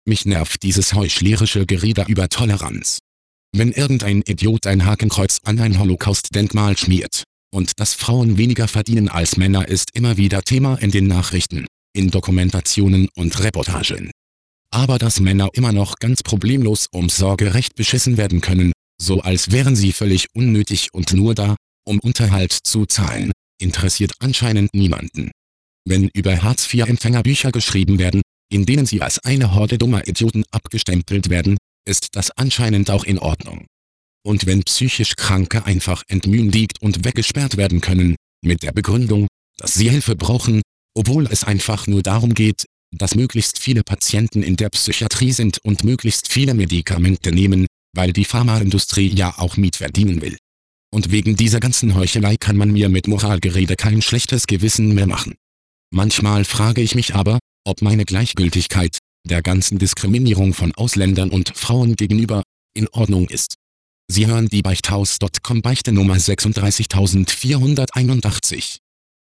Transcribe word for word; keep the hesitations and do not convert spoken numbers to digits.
Mich nervt dieses heuchlerische Gerede über Toleranz. Wenn irgendein Idiot ein Hakenkreuz an ein Holocaust-Denkmal schmiert, und dass Frauen weniger verdienen als Männer ist immer wieder Thema in den Nachrichten, in Dokumentationen und Reportagen. Aber dass Männer immer noch ganz problemlos ums Sorgerecht beschissen werden können, so als wären sie völlig unnötig und nur da, um Unterhalt zu zahlen, interessiert anscheinend niemanden. Wenn über Hartz vier Empfänger Bücher geschrieben werden, in denen sie als eine Horde dummer Idioten abgestempelt werden, ist das anscheinend auch in Ordnung. Und wenn psychisch Kranke einfach entmündigt und weggesperrt werden können, mit der Begründung, dass sie Hilfe brauchen, obwohl es einfach nur darum geht, dass möglichst viele Patienten in der Psychiatrie sind und möglichst viele Medikamente nehmen, weil die Pharmaindustrie ja auch Miet verdienen will. Und wegen dieser ganzen Heuchelei kann man mir mit Moralgerede kein schlechtes Gewissen mehr machen. Manchmal frage ich mich aber, ob meine Gleichgültigkeit, der ganzen Diskriminierung von Ausländern und Frauen gegenüber, in Ordnung ist. Sie hören die Beichthaus Punkt com Beichte Nummer sechsunddreißigtausendvierhunderteinundachtzig.